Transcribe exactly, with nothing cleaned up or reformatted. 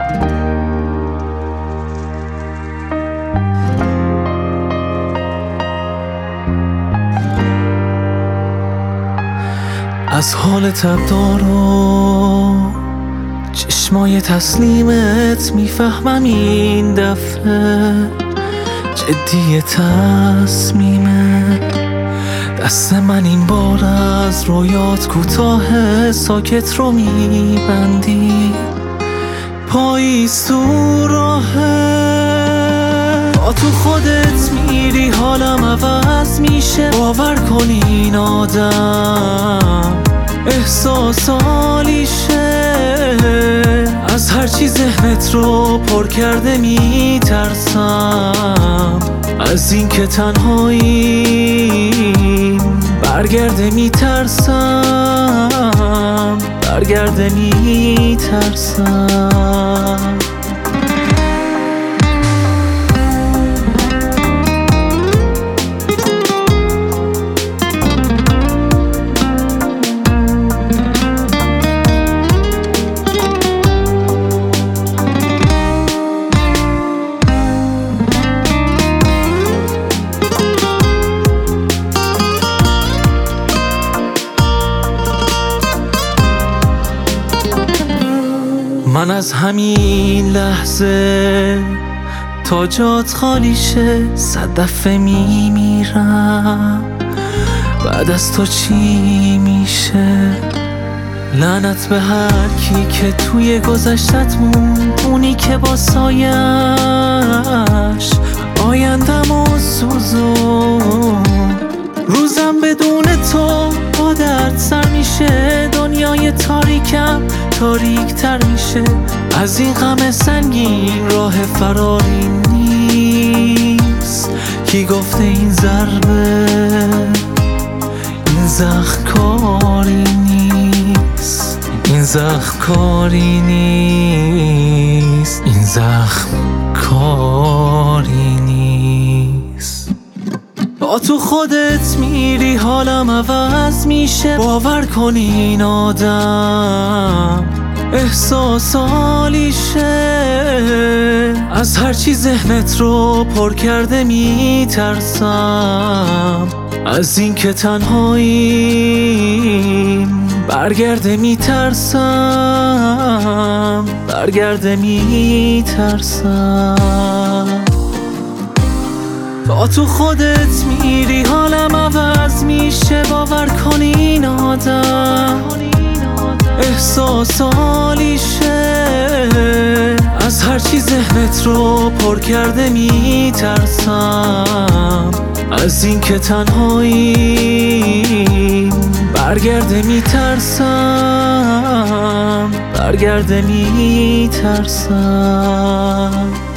از حال تبدار و چشمای تسلیمت میفهمم این دفعه جدی تصمیمه. دست من این بار از رویات کوتاه، ساکت رو میبندی، پاییز تو راهه. با تو خودت میری حالم عوض میشه، باور کن این آدم احساسالیشه. از هرچی ذهنت رو پر کرده میترسم، از این که تنهاییم برگرده میترسم، برگرده میترسم. من از همین لحظه تا جات خالی شه صد دفعه میمیرم. بعد از تو چی میشه؟ لعنت به هر کی که توی گذشتت موند، اونی که با سایش آیندمو سوزون. روزم بدون تو با درد سر میشه، دنیای تاریکم تاریک تر میشه. از این غم سنگین راه فراری نیست. کی گفته این ضربه این زخم کاری نیست، این زخم کاری نیست، این زخم کاری نیست. با تو خودت میری حالم عوض میشه، باور کن این آدم احساسالیشه. از هرچی ذهنت رو پر کرده میترسم، از این که تنهاییم برگرده میترسم، برگرده میترسم. با تو خودت میری حالم عوض میشه، باور کن این آدم احساسالیشه. از هرچی ذهنت رو پر کرده میترسم، از این که تنهاییم برگرده میترسم، برگرده میترسم.